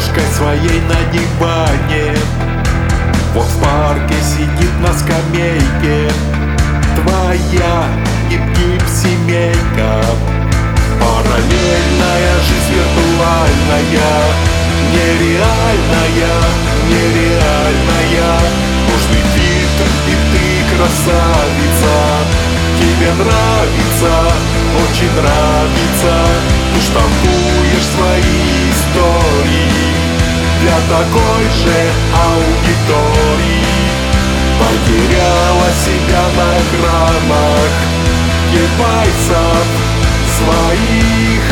собачкой своей на диване. Вот в парке сидит на скамейке твоя гип-гип-семейка. Параллельная жизнь виртуальная, нереальная, нереальная. Нужный фильтр, и ты красавица. Тебе нравится, очень нравится. Ты штампуешь свои истории для такой же аудитории. Потеряла себя на экранах девайсов своих.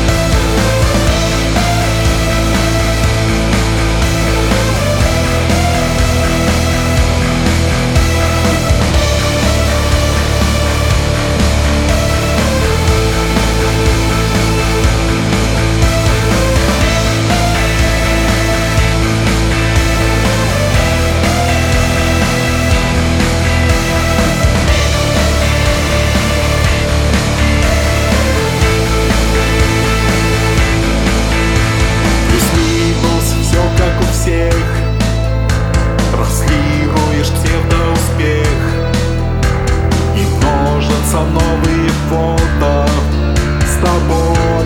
Транслируешь псевдоуспех и множатся новые фото с тобой.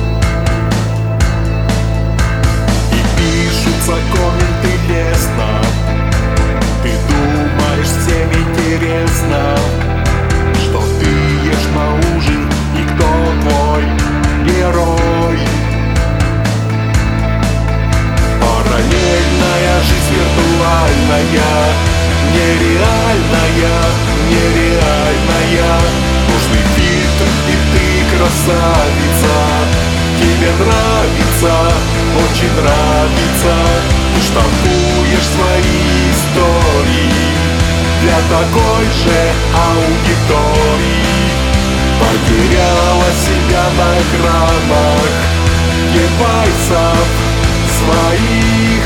И пишутся комменты лестно. Ты думаешь, всем интересно, что ты ешь на ужин и кто твой герой. Параллельная жизнь виртуальная, нереальная, нереальная. Нужный фильтр, и ты красавица. Тебе нравится, очень нравится. Ты штампуешь свои истории для такой же аудитории. Потеряла себя на экранах девайсов своих.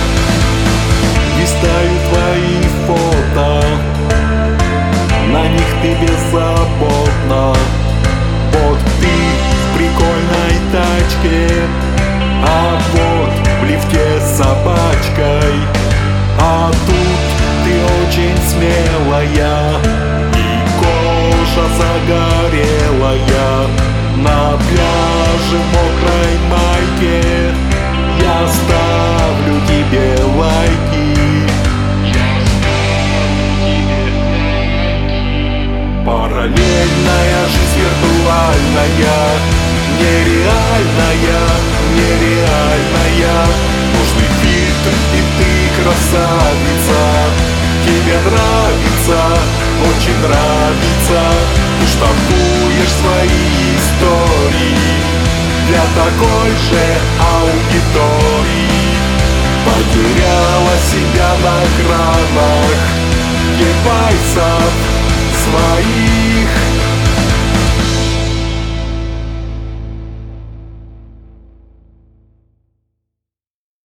Листаю твои фото, на них ты беззаботна. Вот ты в прикольной тачке, а вот в лифте с собачкой. А тут ты очень смелая, и кожа загорелая. На пляже в мокрой майке я ставлю тебе лайки. Параллельная жизнь виртуальная, нереальная, нереальная. Нужный фильтр, и ты красавица. Тебе нравится, очень нравится. Ты штампуешь свои истории для такой же аудитории. Потеряла себя на экранах девайсов своих.